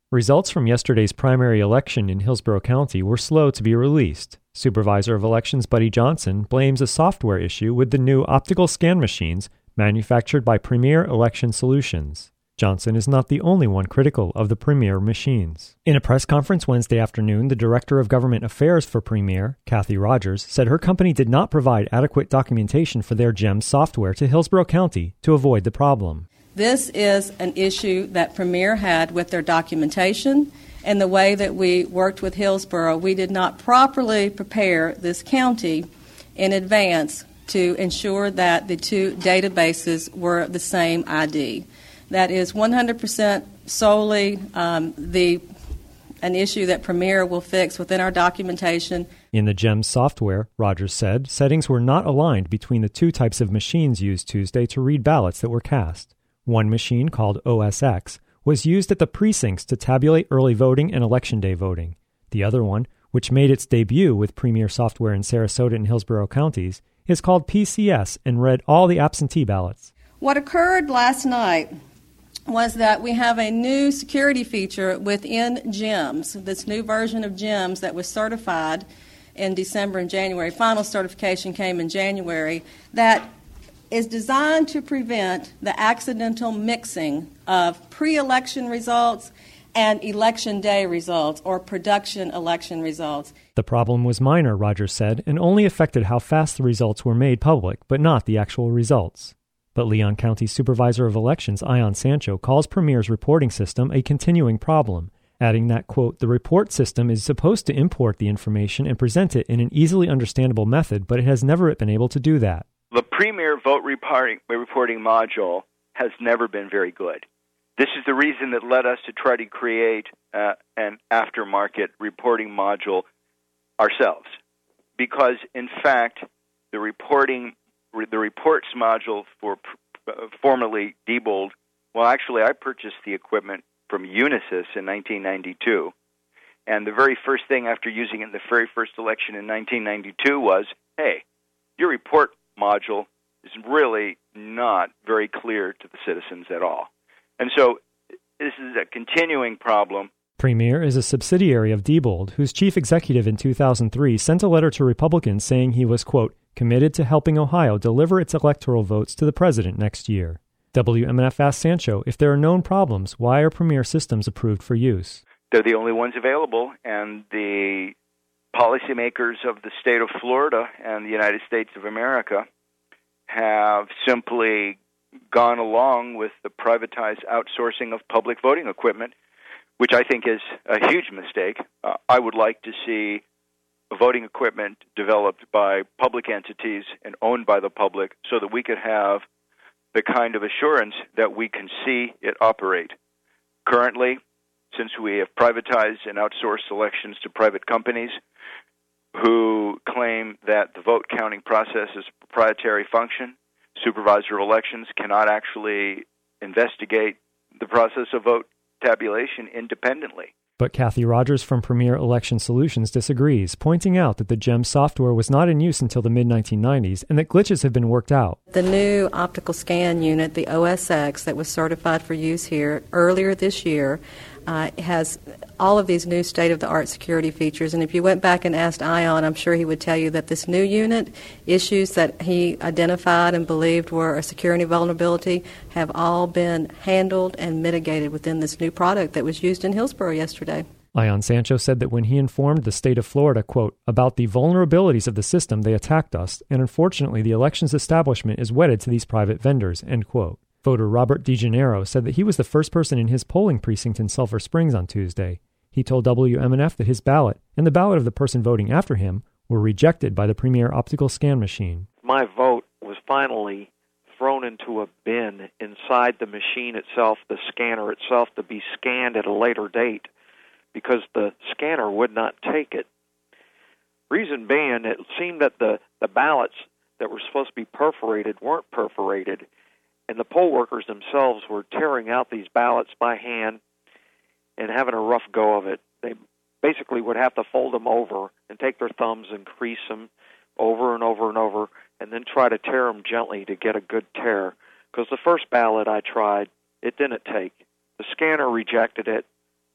Results from yesterday's primary election in Hillsborough County were slow to be released. Supervisor of Elections Buddy Johnson blames a software issue with the new optical scan machines manufactured by Premier Election Solutions. Johnson is not the only one critical of the Premier machines. In a press conference Wednesday afternoon, the Director of Government Affairs for Premier, Kathy Rogers, said her company did not provide adequate documentation for their GEMS software to Hillsborough County to avoid the problem. This is an issue that Premier had with their documentation and the way that we worked with Hillsborough. We did not properly prepare this county in advance to ensure that the two databases were the same ID. That is 100% solely an issue that Premier will fix within our documentation. In the GEMS software, Rogers said, settings were not aligned between the two types of machines used Tuesday to read ballots that were cast. One machine, called OSX, was used at the precincts to tabulate early voting and Election Day voting. The other one, which made its debut with Premier software in Sarasota and Hillsborough counties, is called PCS and read all the absentee ballots. What occurred last night was that we have a new security feature within GEMS, this new version of GEMS that was certified in December and January. Final certification came in January, that is designed to prevent the accidental mixing of pre-election results and election day results or production election results. The problem was minor, Rogers said, and only affected how fast the results were made public, but not the actual results. But Leon County Supervisor of Elections, Ion Sancho, calls Premier's reporting system a continuing problem, adding that, quote, the report system is supposed to import the information and present it in an easily understandable method, but it has never been able to do that. The Premier vote reporting module has never been very good. This is the reason that led us to try to create an aftermarket reporting module ourselves. Because, in fact, the reports module for formerly Diebold, well, actually, I purchased the equipment from Unisys in 1992. And the very first thing after using it in the very first election in 1992 was, hey, your report module is really not very clear to the citizens at all. And so this is a continuing problem. Premier is a subsidiary of Diebold, whose chief executive in 2003 sent a letter to Republicans saying he was, quote, committed to helping Ohio deliver its electoral votes to the president next year. WMNF asked Sancho if there are known problems, why are Premier systems approved for use? They're the only ones available, and the policymakers of the state of Florida and the United States of America have simply gone along with the privatized outsourcing of public voting equipment, which I think is a huge mistake. I would like to see voting equipment developed by public entities and owned by the public so that we could have the kind of assurance that we can see it operate. Currently, since we have privatized and outsourced elections to private companies who claim that the vote counting process is a proprietary function, supervisor of elections cannot actually investigate the process of vote tabulation independently. But Kathy Rogers from Premier Election Solutions disagrees, pointing out that the GEMS software was not in use until the mid-1990s and that glitches have been worked out. The new optical scan unit, the OSX, that was certified for use here earlier this year, has all of these new state-of-the-art security features. And if you went back and asked Ion, I'm sure he would tell you that this new unit, issues that he identified and believed were a security vulnerability, have all been handled and mitigated within this new product that was used in Hillsborough yesterday. Ion Sancho said that when he informed the state of Florida, quote, about the vulnerabilities of the system, they attacked us, and unfortunately the elections establishment is wedded to these private vendors, end quote. Voter Robert DeGennaro said that he was the first person in his polling precinct in Sulphur Springs on Tuesday. He told WMNF that his ballot and the ballot of the person voting after him were rejected by the Premier optical scan machine. My vote was finally thrown into a bin inside the machine itself, the scanner itself, to be scanned at a later date because the scanner would not take it. Reason being, it seemed that the ballots that were supposed to be perforated weren't perforated, and the poll workers themselves were tearing out these ballots by hand and having a rough go of it. They basically would have to fold them over and take their thumbs and crease them over and over and over and then try to tear them gently to get a good tear. Because the first ballot I tried, it didn't take. The scanner rejected it,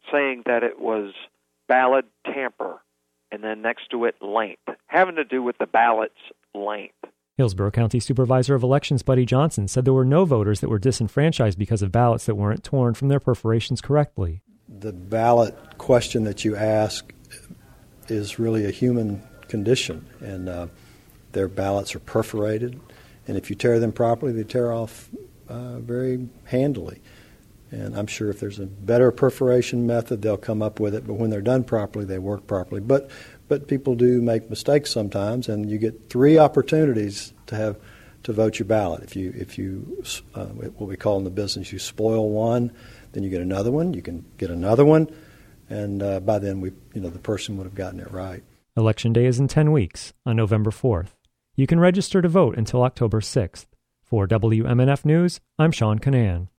saying that it was ballot tamper, and then next to it, length, having to do with the ballot's length. Hillsborough County Supervisor of Elections Buddy Johnson said there were no voters that were disenfranchised because of ballots that weren't torn from their perforations correctly. The ballot question that you ask is really a human condition, and their ballots are perforated, and if you tear them properly, they tear off very handily. And I'm sure if there's a better perforation method, they'll come up with it, but when they're done properly, they work properly. But people do make mistakes sometimes, and you get 3 opportunities to vote your ballot. If you what we call in the business, you spoil one, then you get another one. You can get another one, and by then the person would have gotten it right. Election Day is in 10 weeks, on November 4th. You can register to vote until October 6th. For WMNF News, I'm Sean Canan.